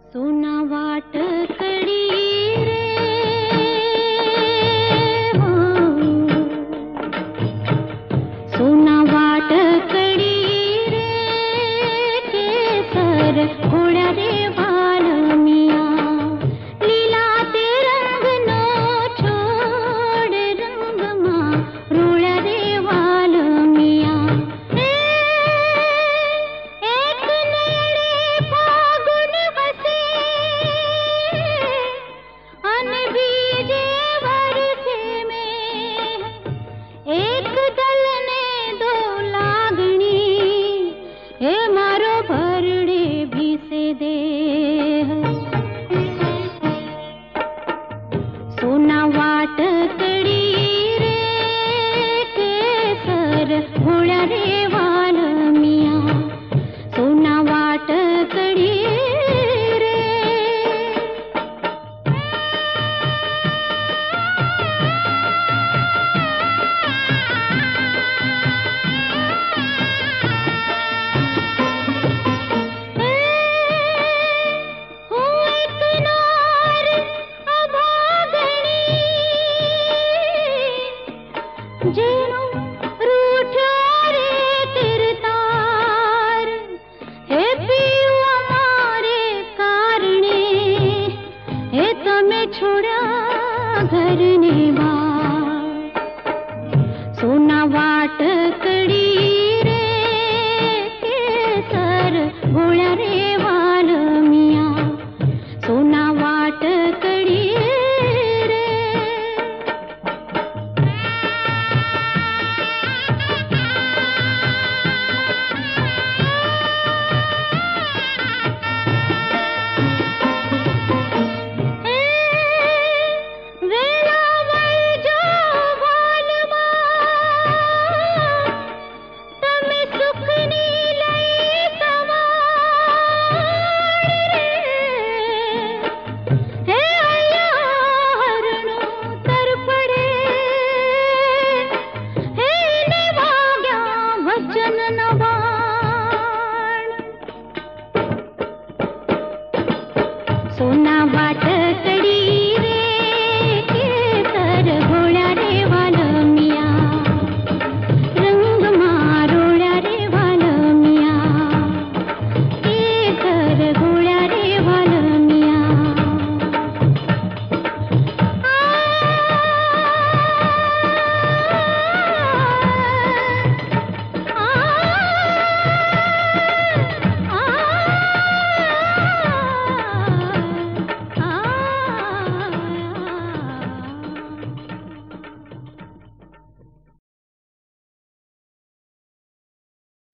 सोना वाट कड़ी रे हो, सोना वाट कड़ी रे केसर घोड़ा रे बाल मिया लीला ते रंग नो छोड़ रंग मां रोड़ा रे बाल मिया एक नैणे फागुन बसे अन बीजे वर्षे में एक दल ने दो लागणी हे मारो भरड़े भी से दे सोना वाट कड़ी रे केसर घोड़ा रे वाल मिया सोना वाट कड़ी रे हो एक नार अभागणी जेनो रूठो रे तिरतार हे पीऊ अमारे कारणे हे तमे छोड़ा घर ने बार सोना वाट कड़ी रे केसर घोड़ा रे वाल मिया सोना वाट कड़ी रे वेलावळ जो वालमा तमे सुखनी लई सवार हे अय्या हरणो तरफड़े हे ने वाग्या वचन नवाण सोना वाट